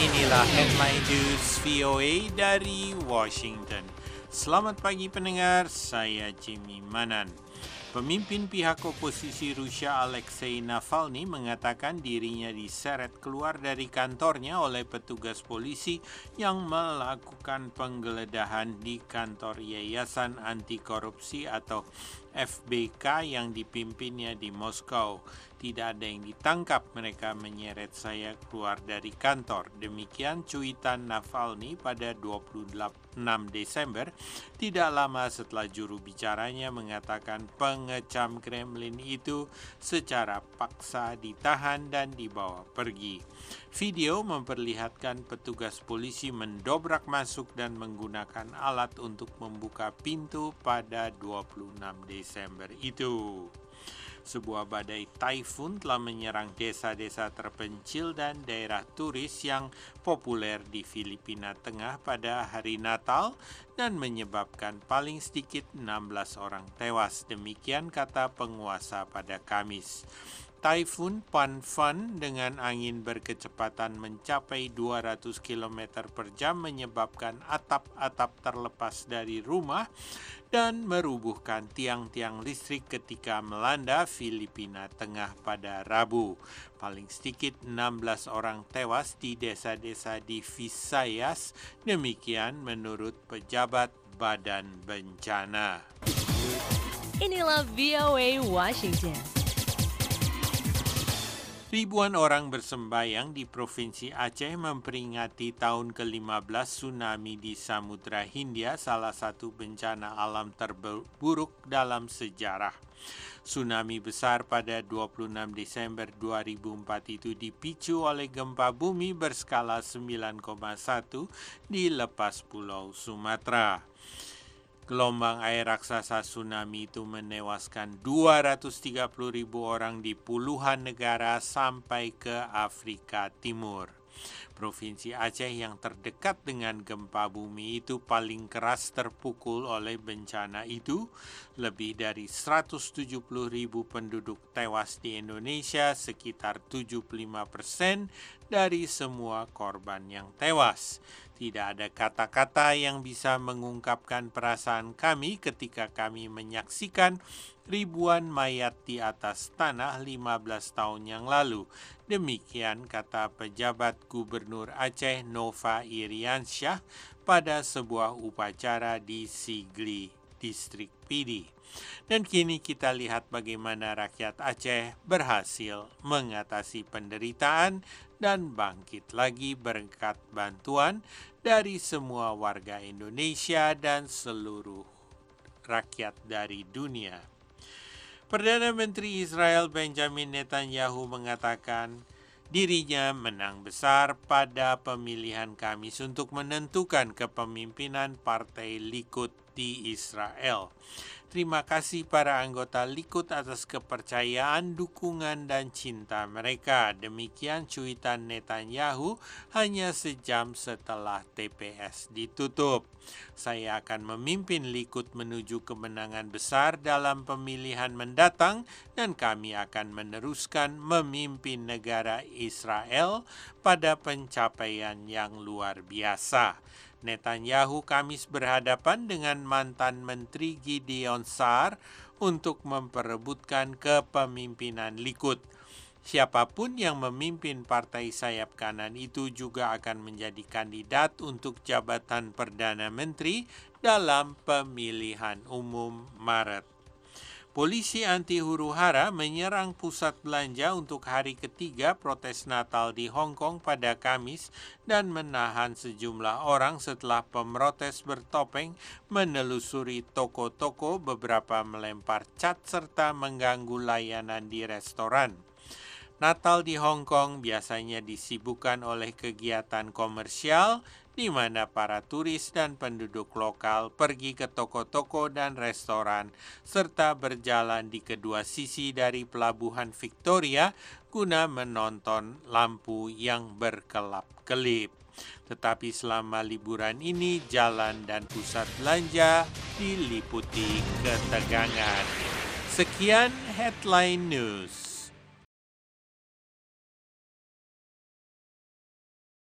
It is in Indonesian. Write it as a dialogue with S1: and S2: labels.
S1: Inilah headline news VOA dari Washington. Selamat pagi pendengar, saya Jimmy Manan. Pemimpin pihak oposisi Rusia Alexei Navalny mengatakan dirinya diseret keluar dari kantornya oleh petugas polisi yang melakukan penggeledahan di kantor Yayasan Anti Korupsi atau FBK yang dipimpinnya di Moskow. Tidak ada yang ditangkap, mereka menyeret saya keluar dari kantor. Demikian cuitan Navalny pada 26 Desember, tidak lama setelah juru bicaranya mengatakan pengecam Kremlin itu secara paksa ditahan dan dibawa pergi. Video memperlihatkan petugas polisi mendobrak masuk dan menggunakan alat untuk membuka pintu pada 26 Desember itu. Sebuah badai taifun telah menyerang desa-desa terpencil dan daerah turis yang populer di Filipina Tengah pada hari Natal dan menyebabkan paling sedikit 16 orang tewas. Demikian kata penguasa pada Kamis. Taifun Panfan dengan angin berkecepatan mencapai 200 km per jam menyebabkan atap-atap terlepas dari rumah dan merubuhkan tiang-tiang listrik ketika melanda Filipina Tengah pada Rabu. Paling sedikit 16 orang tewas di desa-desa di Visayas, demikian menurut pejabat Badan Bencana.
S2: Inilah VOA Washington.
S1: Ribuan orang bersembayang di Provinsi Aceh memperingati tahun ke-15 tsunami di Samudra Hindia, salah satu bencana alam terburuk dalam sejarah. Tsunami besar pada 26 Desember 2004 itu dipicu oleh gempa bumi berskala 9,1 di lepas Pulau Sumatera. Gelombang air raksasa tsunami itu menewaskan 230.000 orang di puluhan negara sampai ke Afrika Timur. Provinsi Aceh yang terdekat dengan gempa bumi itu paling keras terpukul oleh bencana itu. Lebih dari 170.000 penduduk tewas di Indonesia, sekitar 75% dari semua korban yang tewas. Tidak ada kata-kata yang bisa mengungkapkan perasaan kami ketika kami menyaksikan ribuan mayat di atas tanah 15 tahun yang lalu. Demikian kata pejabat Gubernur Aceh Nova Iriansyah pada sebuah upacara di Sigli, Distrik Pidi. Dan kini kita lihat bagaimana rakyat Aceh berhasil mengatasi penderitaan dan bangkit lagi berkat bantuan dari semua warga Indonesia dan seluruh rakyat dari dunia. Perdana Menteri Israel Benjamin Netanyahu mengatakan dirinya menang besar pada pemilihan Kamis untuk menentukan kepemimpinan Partai Likud di Israel. Terima kasih para anggota Likud atas kepercayaan, dukungan, dan cinta mereka. Demikian cuitan Netanyahu hanya sejam setelah TPS ditutup. Saya akan memimpin Likud menuju kemenangan besar dalam pemilihan mendatang dan kami akan meneruskan memimpin negara Israel pada pencapaian yang luar biasa. Netanyahu Kamis berhadapan dengan mantan Menteri Gideon Sa'ar untuk memperebutkan kepemimpinan Likud. Siapapun yang memimpin partai sayap kanan itu juga akan menjadi kandidat untuk jabatan Perdana Menteri dalam pemilihan umum Maret. Polisi anti huru-hara menyerang pusat belanja untuk hari ketiga protes Natal di Hong Kong pada Kamis dan menahan sejumlah orang setelah pemrotes bertopeng menelusuri toko-toko, beberapa melempar cat serta mengganggu layanan di restoran. Natal di Hong Kong biasanya disibukkan oleh kegiatan komersial di mana para turis dan penduduk lokal pergi ke toko-toko dan restoran serta berjalan di kedua sisi dari Pelabuhan Victoria guna menonton lampu yang berkelap-kelip. Tetapi selama liburan ini jalan dan pusat belanja diliputi ketegangan. Sekian Headline News.